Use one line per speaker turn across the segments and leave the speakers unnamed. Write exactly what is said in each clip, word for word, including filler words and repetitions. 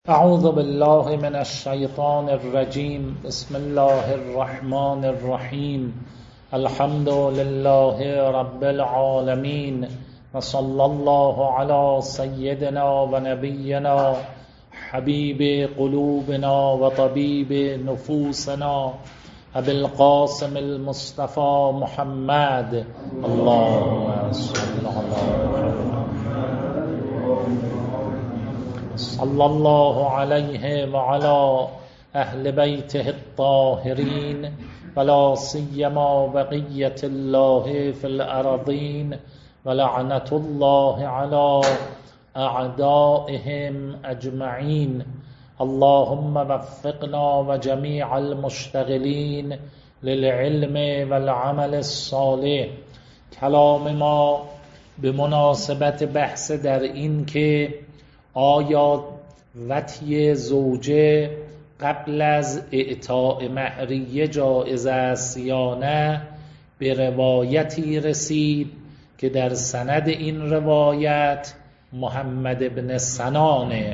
اعوذ بالله من الشیطان الرجیم. بسم الله الرحمن الرحیم. الحمد لله رب العالمین و صلی الله علی سیدنا و نبینا حبیب قلوبنا و طبیب نفوسنا ابی القاسم المصطفى محمد. اللهم صل علی محمد صلی الله علیه و علی اهل بیته الطاهرین ولا سیما بقیة الله فی الارضین ولعنة الله علی اعدائهم اجمعین. اللهم وفقنا و جمیع المشتغلین للعلم والعمل الصالح. کلام ما به مناسبت بحث در این که آیا وطی زوجه قبل از اعطاء مهریه جایز است یا نه، به روایتی رسید که در سند این روایت محمد بن سنانه.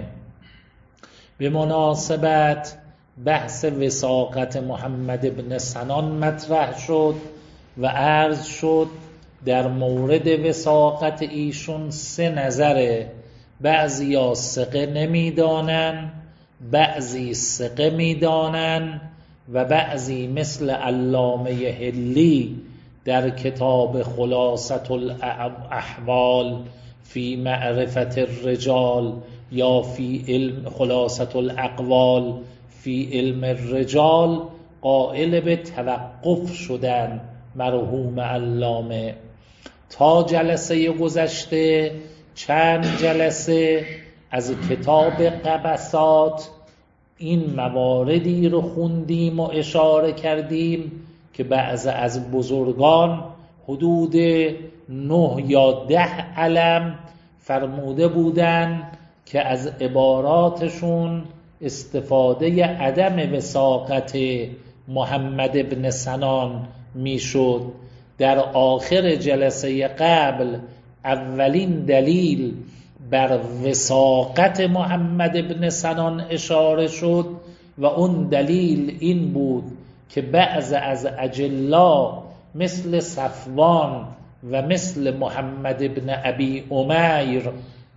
به مناسبت بحث وثاقت محمد بن سنان مطرح شد و عرض شد در مورد وثاقت ایشون سه نظره. بعضی ها ثقه نمیدانن، بعضی ثقه میدانن و بعضی مثل علامه حلی در کتاب خلاصة الاحوال فی معرفت الرجال یا فی علم خلاصة الاقوال فی علم الرجال قائل به توقف شدن. مرحوم علامه تا جلسه گذشته چند جلسه از کتاب قبسات این مواردی رو خوندیم و اشاره کردیم که بعض از بزرگان حدود نه یا ده علم فرموده بودن که از عباراتشون استفاده عدم وثاقت محمد بن سنان میشد. در آخر جلسه قبل اولین دلیل بر وثاقت محمد بن سنان اشاره شد و اون دلیل این بود که بعض از اجلا مثل صفوان و مثل محمد بن ابی امیر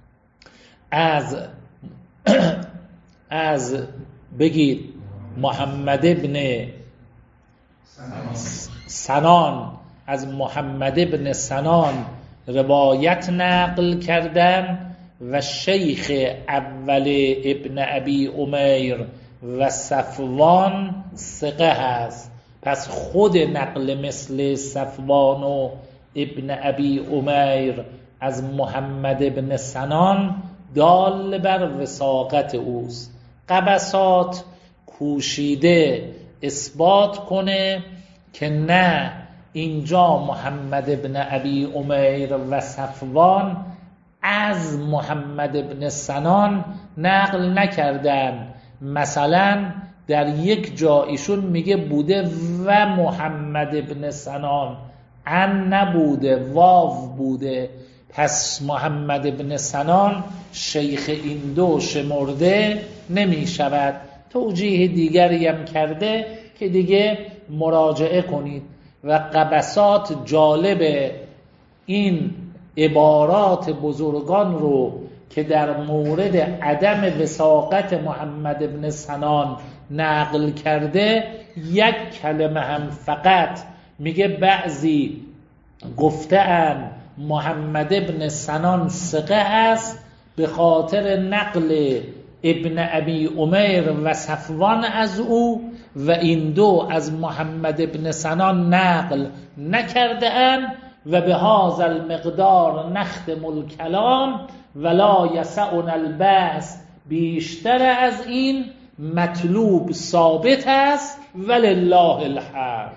از از بگید محمد بن سنان از محمد بن سنان روایت نقل کردن و شیخ اول ابن ابی امیر و صفوان ثقه هست. پس خود نقل مثل صفوان و ابن ابی امیر از محمد بن سنان دال بر وثاقت اوست. قبسات کوشیده اثبات کنه که نه، اینجا محمد بن ابی امیر و صفوان از محمد بن سنان نقل نکردن. مثلا در یک جا ایشون میگه بوده و محمد بن سنان، ان نبوده، واو بوده. پس محمد بن سنان شیخ این دو شمرده نمی شود. توجیه دیگری هم کرده که دیگه مراجعه کنید. و قبسات جالب این عبارات بزرگان رو که در مورد عدم وثاقت محمد بن سنان نقل کرده، یک کلمه هم فقط میگه بعضی گفته‌اند محمد بن سنان ثقه است به خاطر نقل ابن ابی امیر و صفوان از او و این دو از محمد بن سنان نقل نکرده اند و به هذا المقدار نختم الکلام ولا یسعنا البحث. بیشتر از این مطلوب ثابت است ولله الحمد.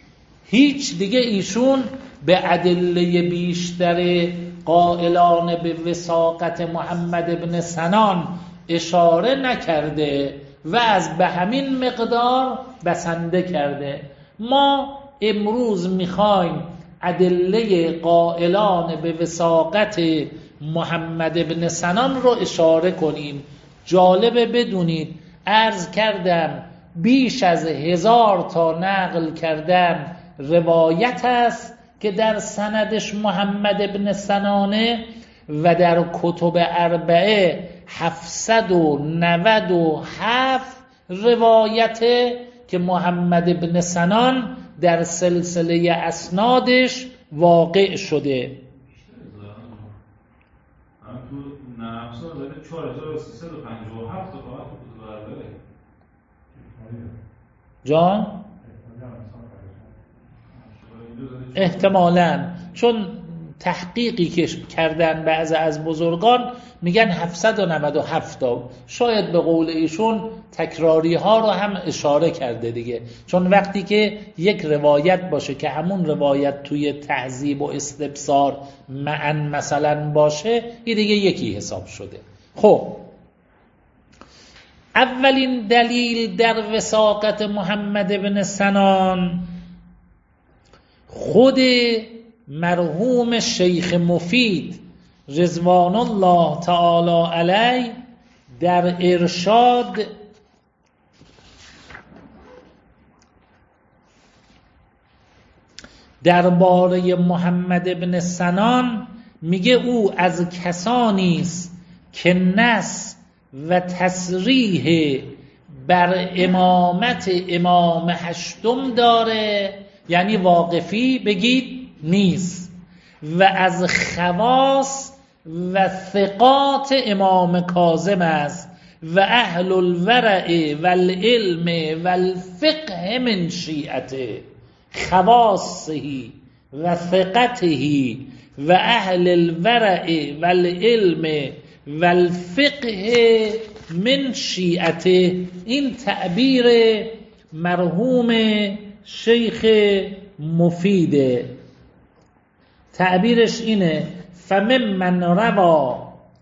هیچ دیگه ایشون به ادله بیشتر قائلان به وثاقت محمد بن سنان اشاره نکرده و از به همین مقدار بسنده کرده. ما امروز میخوایم ادله قائلان به وثاقت محمد بن سنان رو اشاره کنیم جالبه بدونید عرض کردم بیش از هزار تا نقل کردن روایت است که در سندش محمد ابن سنانه و در کتب اربعه هفتصد و نود و هفت روایته که محمد ابن سنان در سلسله اسنادش واقع شده. جان احتمالاً چون تحقیقی که کردن بعض از بزرگان میگن هفتصد و نود و هفت تا، شاید به قول ایشون تکراری ها رو هم اشاره کرده دیگه، چون وقتی که یک روایت باشه که همون روایت توی تهذیب و استبصار معن مثلا باشه، این دیگه یکی حساب شده. خب اولین دلیل در وثاقت محمد بن سنان خود مرحوم شیخ مفید رضوان الله تعالی علیه در ارشاد درباره محمد بن سنان میگه او از کسانی است که نص و تصریح بر امامت امام هشتم داره، یعنی واقفی بگید نیست، و از خواص و ثقات امام کاظم است و اهل الورع و العلم و الفقه من شیعته. خواصه و ثقته و اهل الورع و العلم و الفقه من شیعته، این تعبیر مرحوم شیخ مفیده. تعبیرش اینه: فممن روا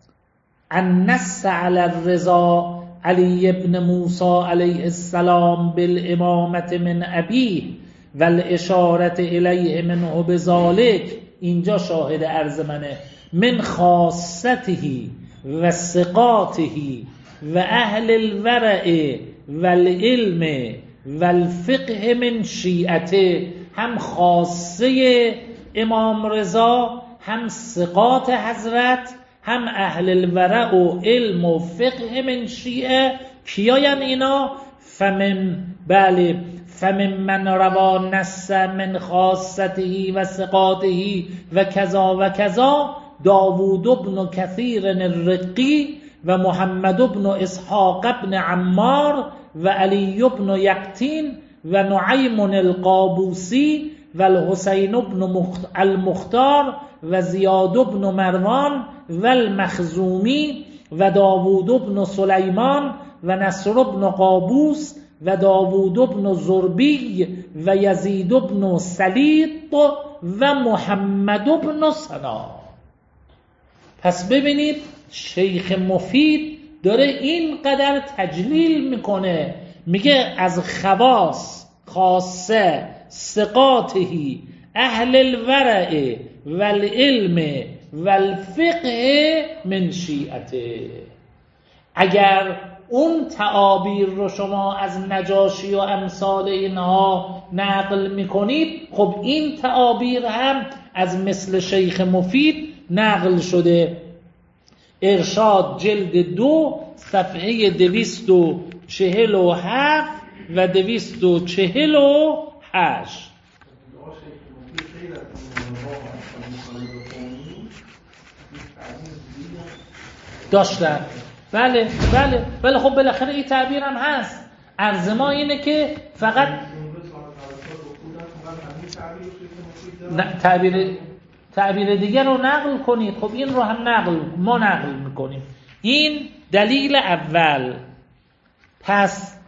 النص علی الرضا علی ابن موسی علیه السلام بالامامت من ابیه و الاشارت الیه منه بذالک، اینجا شاهد عرض منه، من خاصته و ثقاته و اهل الورع و العلم و الفقه من شیعته، هم خاصه امام رضا، هم ثقات حضرت، هم اهل الورع و علم و فقه من شیعه. کیاین اینا؟ فمن بله فمن من روا نص من خاصته و ثقاته و کذا و کذا داوود ابن کثیر الرقی و محمد ابن اسحاق ابن عمار و علی ابن یقطین و نعیم القابوسی و الحسین ابن المختار و زیاد ابن مروان و المخزومی و داوود ابن سلیمان و نصر ابن قابوس و داوود ابن زربی و یزید ابن سلیط و محمد ابن سنا. پس ببینید شیخ مفید داره این قدر تجلیل میکنه، میگه از خواص خاصه ثقاته اهل الورع و العلم و الفقه من شیعته. اگر اون تعابیر رو شما از نجاشی و امثال اینها نقل میکنید، خب این تعابیر هم از مثل شیخ مفید نقل شده. ارشاد جلد دو صفحه دویست و چهل و هفت و دویست و چهل و هشت. داشتن بله بله بله خب بالاخره این تعبیر هم هست. عرض ما اینه که فقط تعبیر تعبیر دیگر رو نقل کنید. خب این رو هم نقل ما نقل میکنیم. این دلیل اول. پس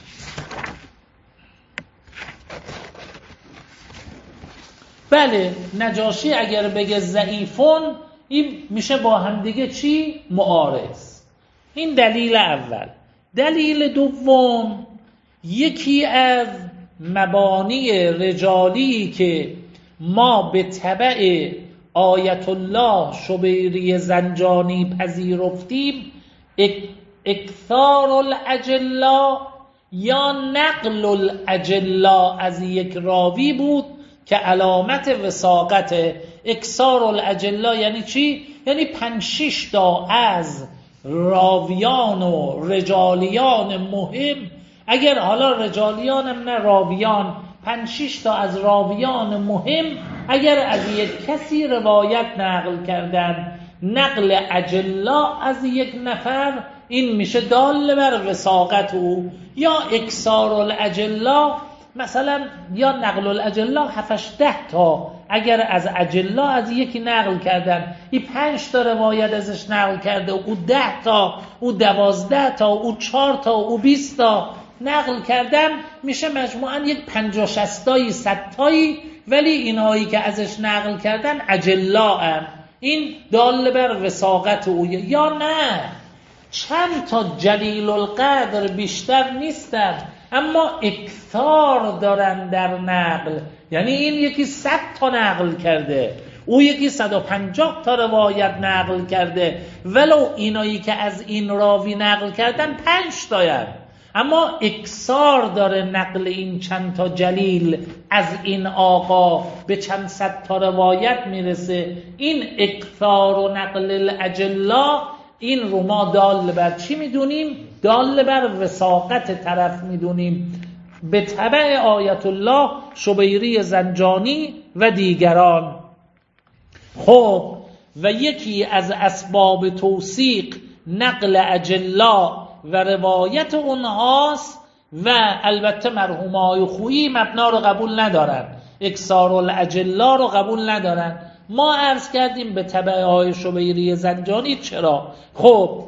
بله نجاشی اگر بگه ضعیفون، این میشه با هم دیگه چی؟ معارض. این دلیل اول. دلیل دوم، یکی از مبانی رجالی که ما به تبع آیت الله شبیری زنجانی پذیرفتیم اکثار الاجلا یا نقل الاجلا از یک راوی بود که علامت وثاقت. اکثار الاجلا یعنی چی؟ یعنی پنج شش تا از راویان و رجالیان مهم، اگر حالا رجالیان هم نه راویان، پنج شش تا از راویان مهم اگر از یک کسی روایت نقل کردن، نقل اجلا از یک نفر، این میشه دال بر وثاقت او. یا اکثار الاجلا مثلا، یا نقل الاجلا هفتش ده تا اگر از اجلا از یکی نقل کردن، این پنج تا روایت ازش نقل کرده، او ده تا، او دوازده تا، او چهار تا، او بیست تا نقل کردن، میشه مجموعاً یک پنجاه شصتایی صدتایی، ولی اینهایی که ازش نقل کردن اجلا هم، این دال بر وثاقت او. یا نه چند تا جلیل القدر بیشتر نیستن اما اکثار دارن در نقل، یعنی این یکی صد تا نقل کرده، او یکی صد و پنجاه تا روایت نقل کرده، ولو اینایی که از این راوی نقل کردن پنج تاین، اما اکثار داره نقل این چند تا جلیل از این آقا به چند صد تا روایت میرسه. این اکثار و نقل الاجلا، این رو ما دال بر چی میدونیم؟ دال بر وثاقت طرف میدونیم، به تبع آیت الله شبیری زنجانی و دیگران. خب و یکی از اسباب توثیق نقل اجلا و روایت اونهاست، و البته مرحوم آقای خویی مبنا رو قبول ندارن، اکثار الاجلا رو قبول ندارن. ما عرض کردیم به تبع آقای شبیری زنجانی چرا. خب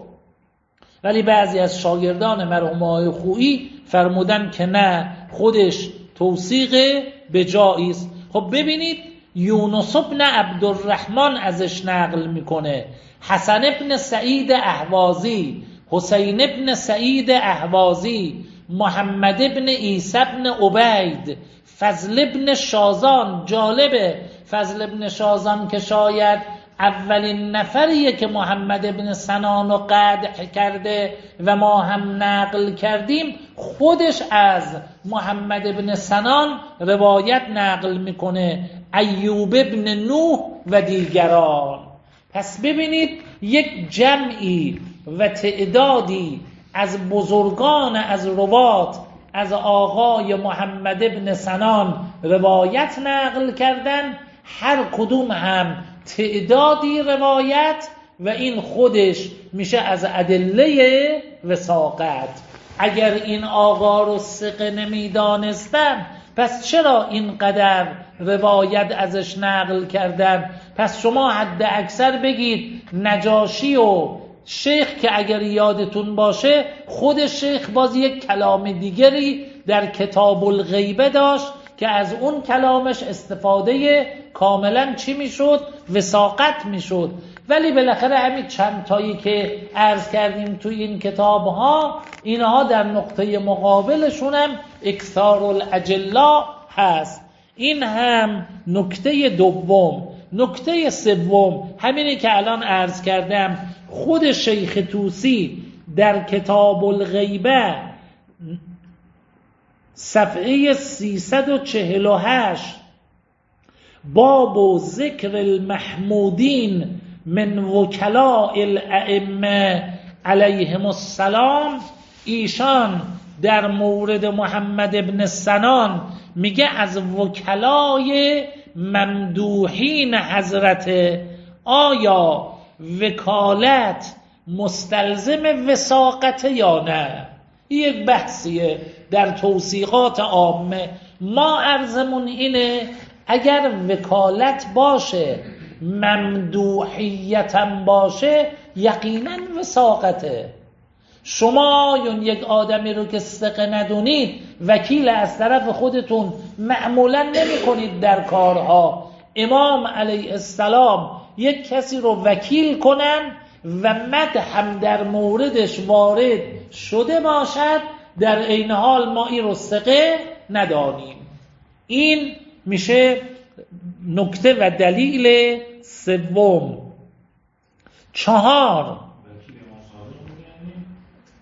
ولی بعضی از شاگردان مرحوم آقای خویی فرمودن که نه، خودش توثیق به جایی است. خب ببینید یونس ابن عبدالرحمن ازش نقل میکنه، حسن ابن سعید اهوازی، حسین ابن سعید اهوازی، محمد ابن عیسی ابن عبید، فضل ابن شازان. جالبه فضل ابن شازان که شاید اولین نفریه که محمد ابن سنان رو قدح کرده و ما هم نقل کردیم، خودش از محمد ابن سنان روایت نقل میکنه، ایوب ابن نوح و دیگران. پس ببینید یک جمعی و تعدادی از بزرگان از روات از آقای محمد ابن سنان روایت نقل کردن، هر کدوم هم تعدادی روایت، و این خودش میشه از ادله وثاقت. اگر این آقا رو ثقه نمیدانستن پس چرا اینقدر روایت ازش نقل کردن؟ پس شما حد اکثر بگید نجاشی و شیخ که اگر یادتون باشه خود شیخ باز یک کلام دیگری در کتاب الغیبه داشت که از اون کلامش استفاده کاملا چی میشد؟ وثاقت میشد. ولی بالاخره همین چند تایی که عرض کردیم توی این کتاب ها، اینها در نقطه مقابلشون هم اکثار الاجلا هست. این هم نکته دوم. نکته سوم همینی که الان عرض کردم، خود شیخ طوسی در کتاب الغیبه صفحه سیصد و چهل و هشت باب و ذکر المحمودین من وکلاء الائمه علیهم السلام، ایشان در مورد محمد ابن سنان میگه از وکلای ممدوحین حضرت، آیا وکالت مستلزم وثاقت یا نه؟ یک بحثیه در توثیقات عامه. ما عرضمون اینه اگر وکالت باشه، ممدوحیتم باشه، یقینا وثاقته. شما اون یک آدمی رو که ثقه ندونید وکیل از طرف خودتون معمولا نمی کنید در کارها. امام علیه السلام یک کسی رو وکیل کنن و مدح هم در موردش وارد شده باشد، در این حال ما این رو ثقه ندانیم. این میشه نکته و دلیل سوم. چهار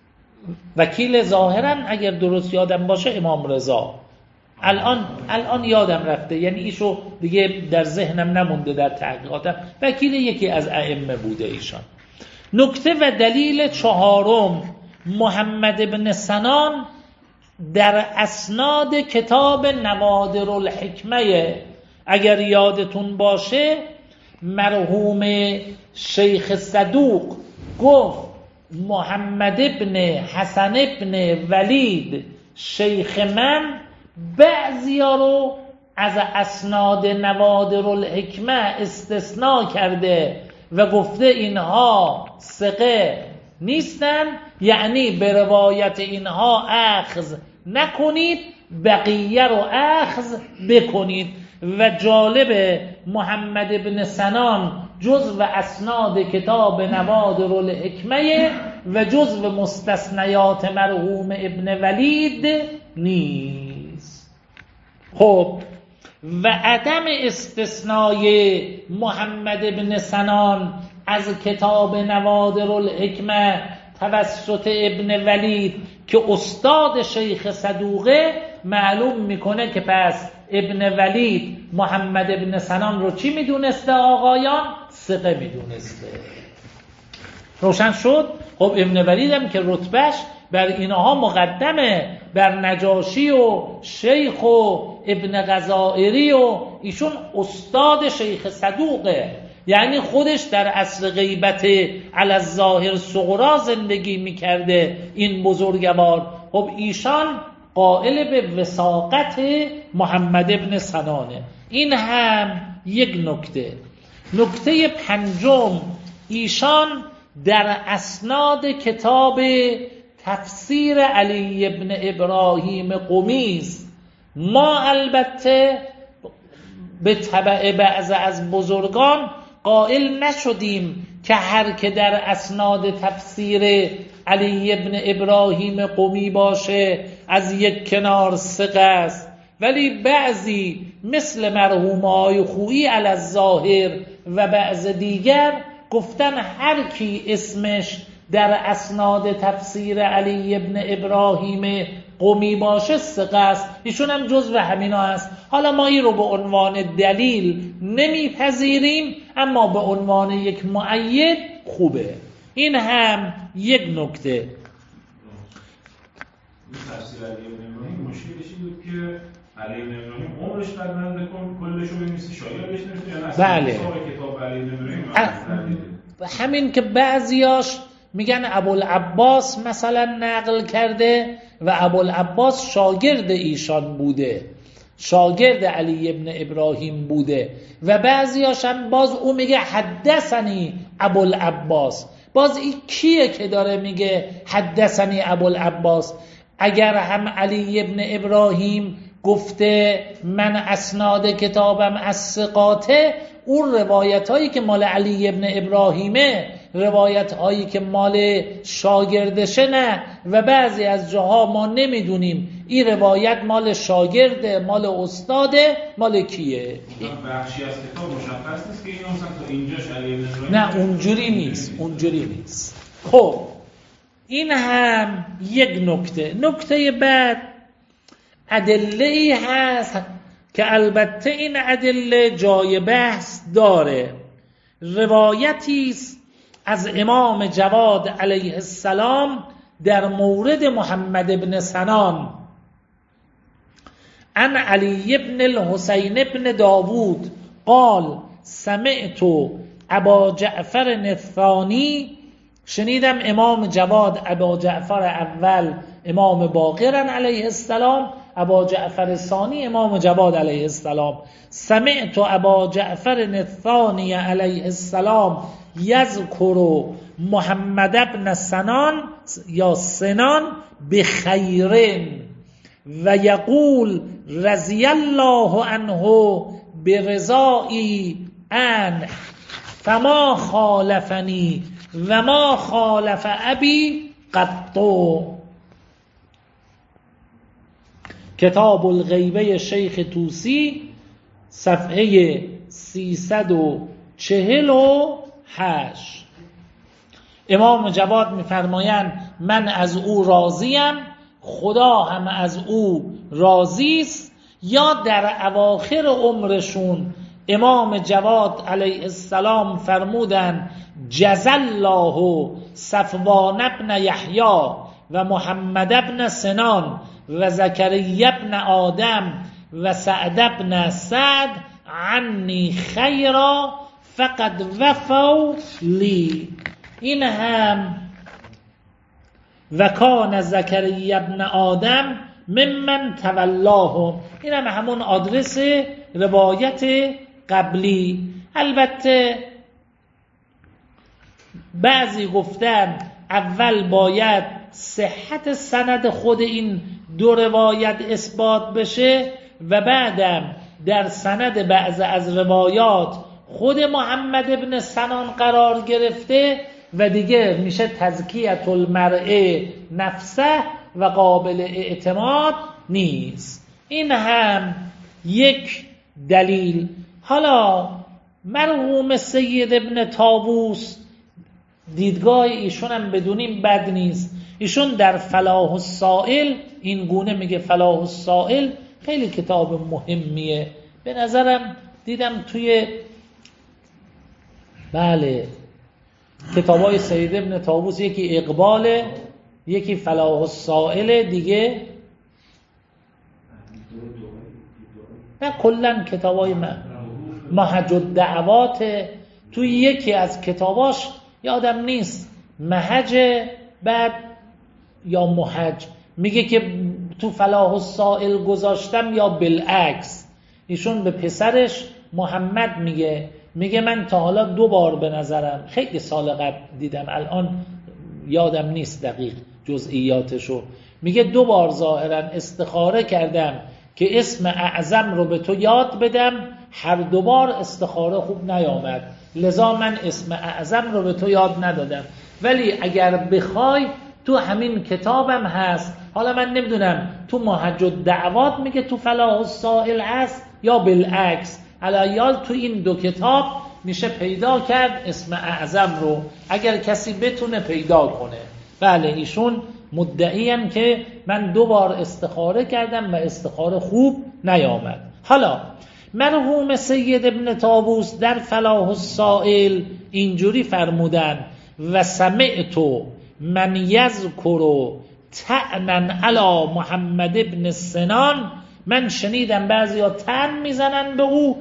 وکیل ظاهرا اگر درست یادم باشه امام رضا، الان الان یادم رفته، یعنی ایشو دیگه در ذهنم نمونده در تحقیقاتم، وکیل یکی از ائمه بوده ایشان. نکته و دلیل چهارم، محمد بن سنان در اسناد کتاب نوادر الحکمه، اگر یادتون باشه مرحوم شیخ صدوق گفت محمد بن حسن بن ولید شیخ من بعضیا رو از اسناد نوادر الحکمه استثناء کرده و گفته اینها ثقه نیستن، یعنی به روایت اینها اخذ نکنید، بقیه رو اخذ بکنید. و جالب، محمد بن سنان جزو اسناد کتاب نوادر الحکمه و جزو مستثنیات مرحوم ابن ولید نیست. خب و عدم استثنای محمد بن سنان از کتاب نوادر الحکمه توسط ابن ولید که استاد شیخ صدوقه، معلوم میکنه که پس ابن ولید محمد بن سنان رو چی میدونسته آقایان؟ ثقه میدونسته. روشن شد؟ خب ابن ولید هم که رتبهش بر اینها مقدمه، بر نجاشی و شیخ و ابن غزائری و ایشون استاد شیخ صدوقه، یعنی خودش در عصر غیبت علی الظاهر صغرا زندگی میکرده این بزرگوار. خب ایشان قائل به وثاقت محمد ابن سنانه. این هم یک نکته. نکته پنجم، ایشان در اسناد کتاب تفسیر علی ابن ابراهیم قمی است. ما البته به تبع بعض از بزرگان قائل نشدیم که هر که در اسناد تفسیر علی ابن ابراهیم قمی باشه از یک کنار ثقه است، ولی بعضی مثل مرحوم آقای خویی علی الظاهر و بعض دیگر گفتن هر کی اسمش در اسناد تفسیر علی ابن ابراهیم قمی باشه ثقه است. ایشون هم جزو همینا است. حالا ما این رو به عنوان دلیل نمیپذیریم، اما به عنوان یک مؤید خوبه. این هم یک نکته.
تفسیر علی ابن ابراهیم مشکلش این بود که علی ابن ابراهیم عمرش قد نکن کلشو بنویسی شاگردش نمیشه، یعنی اصلا
بله.
کتاب علی ابن ابراهیم
همین که بعضیاش میگن ابوالعباس مثلا نقل کرده و ابوالعباس شاگرد ایشان بوده، شاگرد علی ابن ابراهیم بوده، و بعضیاش هم باز او میگه حدثنی ابوالعباس. باز این کیه که داره میگه حدثنی ابوالعباس؟ اگر هم علی ابن ابراهیم گفته من اسناد کتابم از ثقاته، اون روایت هایی که مال علی ابن ابراهیمه روایت هایی که مال شاگردشه نه، و بعضی از جاها ما نمیدونیم این روایت مال شاگرده، مال استاده، مال کیه.
بخشی از کتاب مشخص نیست که این مثلا تا اینجاش علی ابن ابراهیم،
نه اونجوری نیست، اونجوری نیست. خب این هم یک نکته. نکته بعد ادله ای هست که البته این ادله جای بحث داره. روایتی است از امام جواد علیه السلام در مورد محمد بن سنان، عن علی بن الحسین بن داوود قال سمعت ابا جعفر الثانی، شنیدم امام جواد ابا جعفر اول امام باقر علیه السلام، ابا جعفر الثانی امام جواد علیه السلام، سمعت ابا جعفر الثانی علیه السلام یذکر محمد بن سنان یا سنان بخیرن و یقول رضی الله عنه برضایی عنه فما خالفنی و ما خالف ابی قطو. کتاب الغیبه شیخ طوسی صفحه سیصد و چهل و هشت. امام جواد می‌فرمایند من از او راضیم، خدا هم از او راضی است. یا در اواخر عمرشون امام جواد علیه السلام فرمودن جزا الله صفوان ابن یحیی و محمد ابن سنان و زکریا ابن آدم و سعد ابن سعد عنی خیرا فقد وفوا لی. این هم و کان زکریا ابن آدم ممن تولاه، این هم همون آدرس روایت قبلی. البته بعضی گفتن اول باید صحت سند خود این دو روایت اثبات بشه و بعدم در سند بعض از روایات خود محمد ابن سنان قرار گرفته و دیگه میشه تزکیة المرء نفسه و قابل اعتماد نیست. این هم یک دلیل. حالا مرحوم سید ابن طاووس دیدگاه ایشون هم بدونیم بد نیست. ایشون در فلاح السائل این گونه میگه. فلاح السائل خیلی کتاب مهمیه به نظرم. دیدم توی بله کتابای سید ابن طاووس یکی اقباله، یکی فلاح السائل، دیگه نه کلن کتابای من محج الدعوات. توی یکی از کتاباش یادم نیست محج بعد یا محج میگه که تو فلاح السائل گذاشتم یا بالعکس. ایشون به پسرش محمد میگه میگه من تا حالا دو بار به نظرم خیلی سال قبل دیدم، الان یادم نیست دقیق جزئیاتشو، میگه دو بار ظاهرا استخاره کردم که اسم اعظم رو به تو یاد بدم، هر دو بار استخاره خوب نیامد، لذا من اسم اعظم رو به تو یاد ندادم. ولی اگر بخوای تو همین کتابم هست. حالا من نمیدونم تو محج الدعوات میگه تو فلاح السائل هست یا بالعکس. علیال تو این دو کتاب میشه پیدا کرد اسم اعظم رو اگر کسی بتونه پیدا کنه. بله ایشون مدعیم که من دو بار استخاره کردم و استخاره خوب نیامد. حالا مرحوم سید ابن طاووس در فلاح السائل اینجوری فرمودن و سمعت من یذکر طعنا علی محمد ابن سنان، من شنیدم بعضی ها طعن میزنن به او،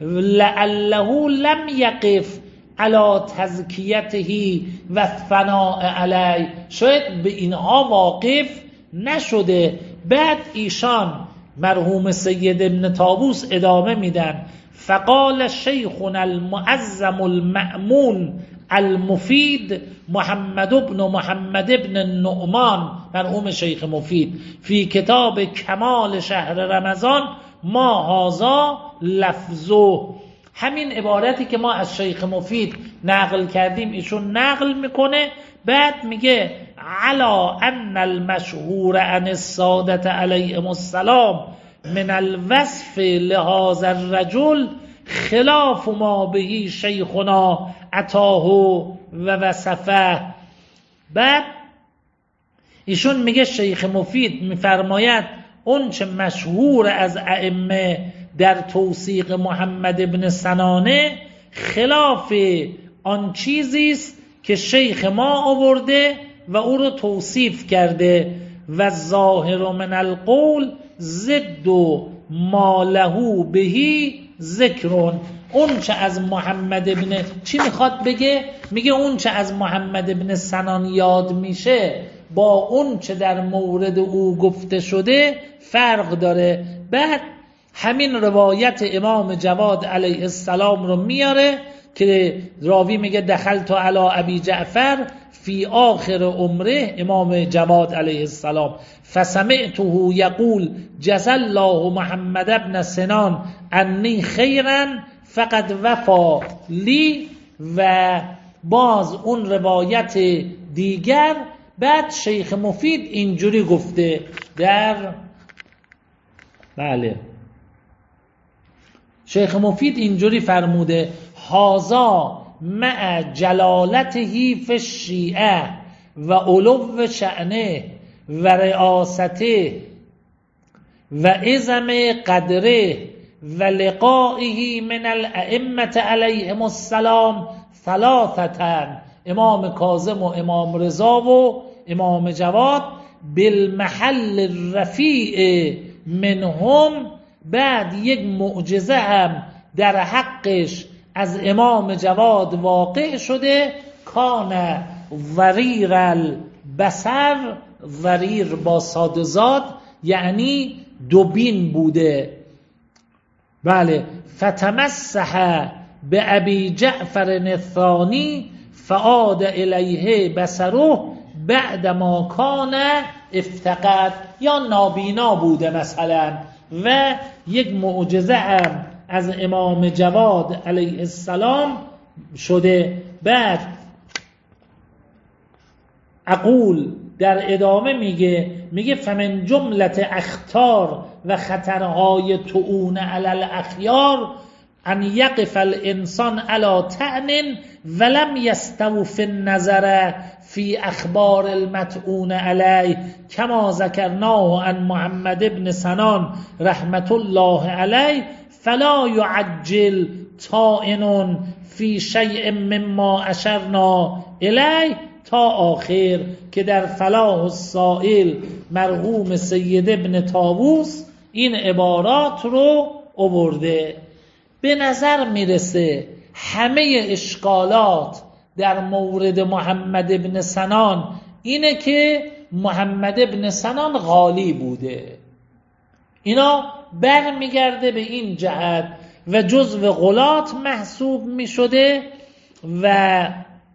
لعله لم یقف علی تزکیته و ثناء علی، شاید به اینها واقف نشده. بعد ایشان مرحوم سید ابن طاووس ادامه میدن فقال شیخنا المعظم المأمون المفید محمد ابن محمد ابن النعمان، مرحوم شیخ مفید، فی کتاب کمال شهر رمضان ما هازا لفظو، همین عبارتی که ما از شیخ مفید نقل کردیم ایشون نقل میکنه. بعد میگه علا ان المشهور عن السادة علیهم السلام من الوصف لهذا الرجل خلاف ما بهی شیخنا عطاه و وصفه. بعد ایشون میگه شیخ مفید میفرماید اون چه مشهور از ائمه در توثیق محمد ابن سنانه خلاف آن چیزی است که شیخ ما آورده و او رو توصیف کرده. و ظاهر من القول ضد ما له بهی ذکرون، اون چه از محمد ابن چی میخواد بگه؟ میگه اون چه از محمد ابن سنان یاد میشه با اون چه در مورد او گفته شده فرق داره. بعد همین روایت امام جواد علیه السلام رو میاره که راوی میگه دخلت علی ابی جعفر فی آخر عمره، امام جواد علیه السلام، فسمعته یقول جزا الله محمد ابن سنان انی خیرا فقد وفا لی. و باز اون روایت دیگر بعد شیخ مفید اینجوری گفته در بله شیخ مفید اینجوری فرموده هازا مع جلالته فی الشیعه و علو شأنه و رئاسته و عظم قدره و لقائه من الائمه علیهم السلام ثلاثه، امام کاظم و امام رضا و امام جواد، بالمحل الرفیع منهم، بعد یک معجزه هم در حقش از امام جواد واقع شده، کان وریر البصر، وریر با صادزاد یعنی دوبین بوده. بله، فتمسح به ابی جعفر الثانی فعاد الیه بصره بعد ما کان افتقد، یا نابینا بوده مثلا. و یک معجزه هم از امام جواد علیه السلام شده. بعد اقول در ادامه میگه میگه فمن جملت اخطار و خطرهای طعون علی الاخیار ان یقف الانسان علی طعن ولم یستوف النظر فی اخبار المطعون علیه کما ذکرناه عن محمد بن سنان رحمت الله علیه فلا یعجل طائن فی شیء مما اشرنا الیه، تا آخر که در فلاح السائل مرحوم سید ابن طاووس این عبارات رو آورده. به نظر میرسه همه اشکالات در مورد محمد ابن سنان اینه که محمد ابن سنان غالی بوده. اینا برمیگرده به این جهت و جزو غلات محسوب می شده. و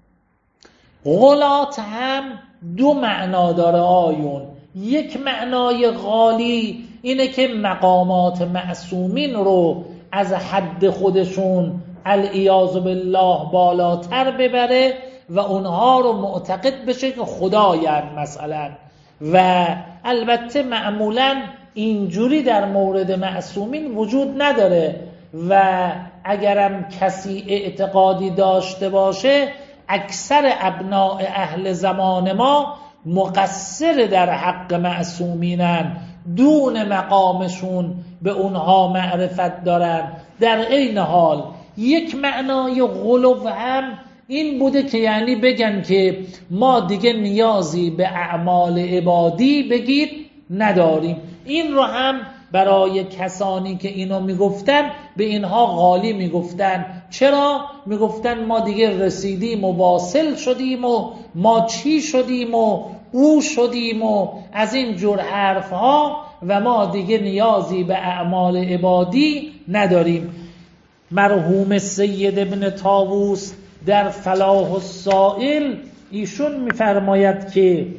غلات هم دو معنا داره آیون. یک معنای غالی اینه که مقامات معصومین رو از حد خودشون العیاذ بالله بالاتر ببره و اونها رو معتقد بشه که خدایند مثلا. و البته معمولا اینجوری در مورد معصومین وجود نداره و اگرم کسی اعتقادی داشته باشه اکثر ابناء اهل زمان ما مقصر در حق معصومینن، دون مقامشون به اونها معرفت دارن. در عین حال یک معنای غلو هم این بوده که یعنی بگن که ما دیگه نیازی به اعمال عبادی بگید نداریم. این رو هم برای کسانی که اینو میگفتن به اینها غالی میگفتن. چرا؟ میگفتن ما دیگه رسیدیم و واصل شدیم و ما چی شدیم و او شدیم و از این جور حرف ها و ما دیگه نیازی به اعمال عبادی نداریم. مرحوم سید ابن طاووس در فلاح السائل ایشون میفرماید که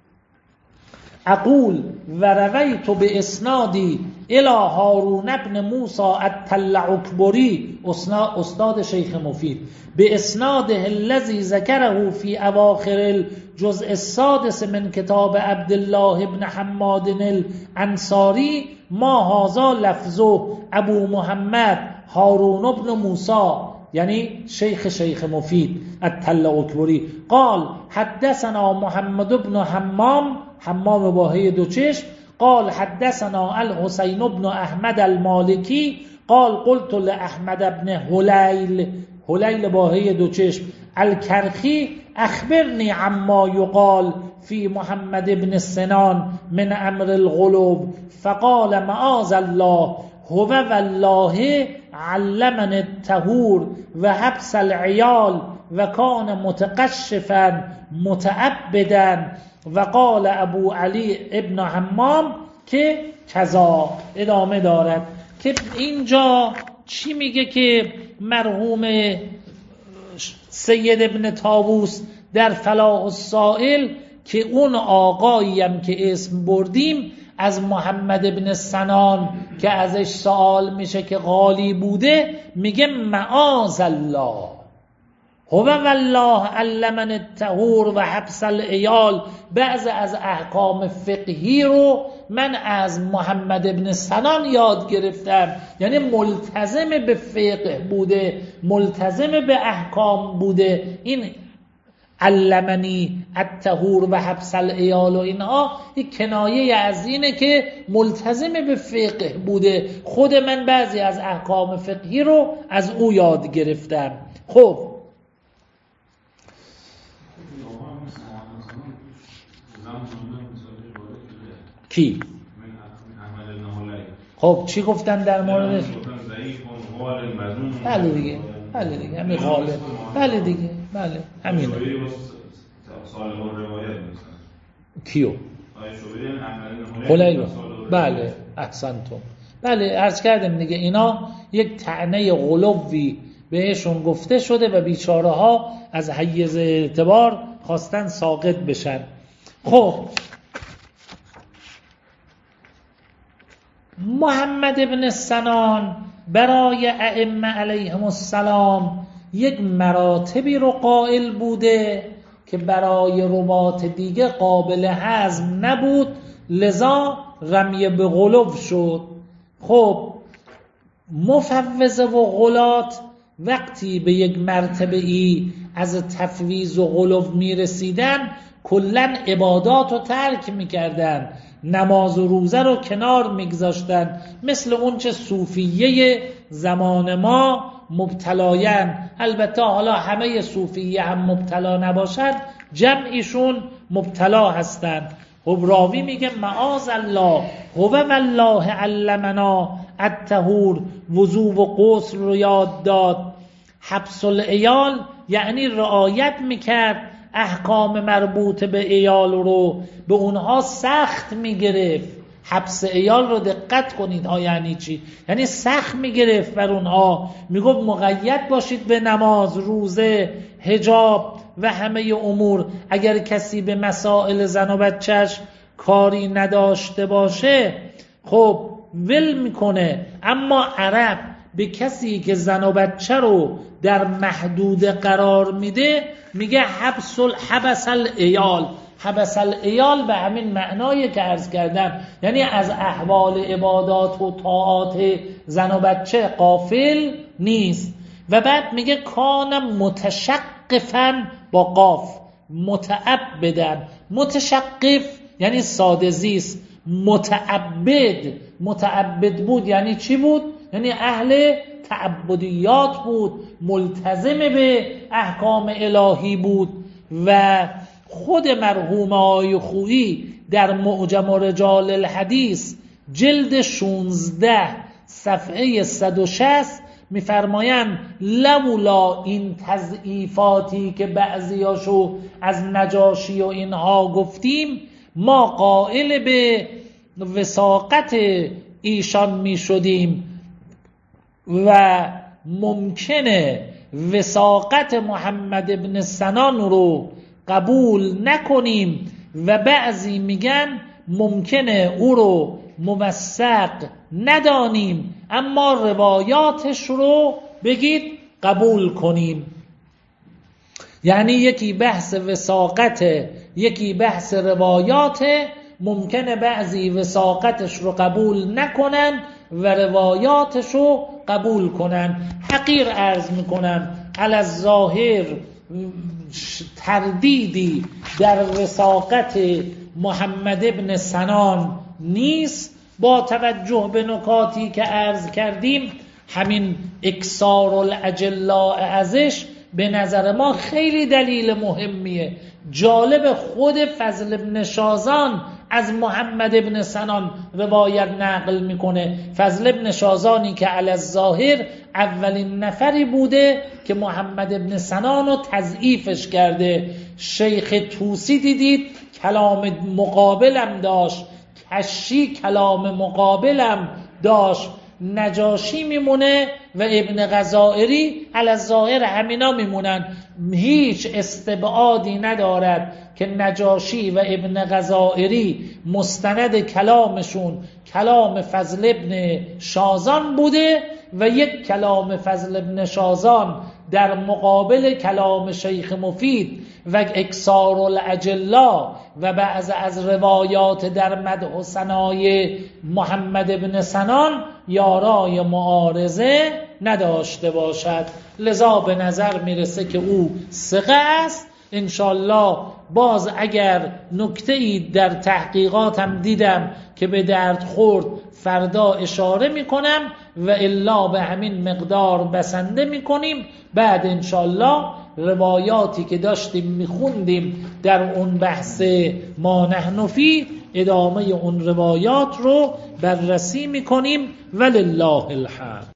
اقول و رویت به اسنادی الی هارون ابن موسی الطلعکبری، استاد شیخ مفید، به اسناده الذی ذکره فی اواخر الجزء السادس من کتاب عبدالله ابن حماد الانصاری ما هذا لفظه ابو محمد هارون ابن موسی، یعنی شیخ شیخ مفید الطلعکبری، قال حدثنا محمد ابن حمام، حمام باهی دو چشم، قال حدثنا الحسین ابن احمد المالکی، قال قلت لاحمد ابن هلیل، هلیل باهی دو چشم، الکرخی اخبرنی عما یقال فی محمد ابن سنان من امر الغلو، فقال معاذ الله هو والله علمن الطهور و حبس العیال و کان متقشفا متعبدا. و قال ابو علی ابن حمام که کذا. ادامه دارد که اینجا چی میگه که مرحوم سید ابن طاووس در فلاح السائل که اون آقاییم که اسم بردیم از محمد ابن سنان که ازش سوال میشه که غالی بوده، میگه معاذ الله هو والله علمن الطهور و حبس العیال. بعض از احکام فقهی رو من از محمد ابن سنان یاد گرفتم، یعنی ملتزم به فقه بوده، ملتزم به احکام بوده. این علمنی الطهور و حبس العیال و اینها یک کنایه از اینه که ملتزم به فقه بوده. خود من بعضی از احکام فقهی رو از او یاد گرفتم. خب کی؟ خب چی گفتن در موردش؟ بله دیگه بله دیگه همین غالب بله دیگه بله همینه. کیو؟ خلیل. بله احسنتم. بله عرض کردم دیگه اینا یک طعنه غلوی بهشون گفته شده و بیچاره ها از حیز اعتبار خواستن ساقط بشن. خب محمد ابن سنان برای ائمه علیهم السلام یک مراتبی رو قائل بوده که برای روات دیگه قابل هضم نبود، لذا رمی به غلو شد. خب مفوضه و غلات وقتی به یک مرتبه ای از تفویض و غلو می رسیدن کلن عبادات رو ترک می کردن، نماز و روزه رو کنار می گذاشتن، مثل اون چه صوفیه زمان ما مبتلاین. البته حالا همه صوفیه هم مبتلا نباشد، جمعیشون مبتلا هستند. خب راوی میگه معاذ الله هو والله علمنا الطهور، وضو و غسل رو یاد داد. حبس العیال یعنی رعایت میکرد احکام مربوط به عیال رو، به اونها سخت میگرفت. حبس عیال رو دقت کنید ها یعنی چی؟ یعنی سخت میگرفت بر اونها، میگفت مقید باشید به نماز، روزه، حجاب و همه امور. اگر کسی به مسائل زن و بچه‌اش کاری نداشته باشه خب ول میکنه. اما عرب به کسی که زن و بچه رو در محدود قرار میده میگه حبس حبس العیال. حبس العیال به همین معنایی که عرض کردم، یعنی از احوال عبادات و طاعات زن و بچه غافل نیست. و بعد میگه کان متشقفا با قاف، متعبدن. متشقف یعنی ساده زیست. متعبد متعبد بود یعنی چی بود؟ یعنی اهل تعبدیات بود، ملتزم به احکام الهی بود. و خود مرحوم آقای خویی در معجم رجال الحدیث جلد شانزده صفحه صد و شصت میفرمایند لولا این تضعیفاتی که بعضیاشو از نجاشی و اینها گفتیم ما قائل به وثاقت ایشان می شدیم و ممکنه وثاقت محمد ابن سنان رو قبول نکنیم و بعضی میگن ممکنه او رو موثق ندانیم اما روایاتش رو بگید قبول کنیم. یعنی یکی بحث وثاقت، یکی بحث روایات. ممکنه بعضی وثاقتش رو قبول نکنن و روایاتش رو قبول کنن. حقیر عرض میکنم علی الظاهر تردیدی در وثاقت محمد ابن سنان نیست. با توجه به نکاتی که عرض کردیم همین اکثار الاجلاء ازش به نظر ما خیلی دلیل مهمیه. جالب خود فضل ابن شازان از محمد ابن سنان روایت نقل میکنه. فضل ابن شازانی که علی الظاهر اولین نفری بوده که محمد ابن سنان رو تضعیفش کرده. شیخ طوسی دیدید کلام مقابلم داشت، کشی کلام مقابلم داشت. نجاشی میمونه و ابن غزائری علی الظاهر همینا میمونن. هیچ استبعادی ندارد که نجاشی و ابن غزائری مستند کلامشون کلام فضل ابن شازان بوده و یک کلام فضل ابن شازان در مقابل کلام شیخ مفید و اکثار الاجلا و بعض از روایات در مدح و ثنای محمد ابن سنان یارای معارضه نداشته باشد. لذا به نظر میرسه که او ثقه است انشالله باز اگر نکته‌ای در تحقیقاتم دیدم که به درد خورد فردا اشاره میکنم و الا به همین مقدار بسنده میکنیم. بعد انشالله روایاتی که داشتیم میخوندیم در اون بحث ما نحن فی، ادامه اون روایات رو بررسی میکنیم. ولله الحمد.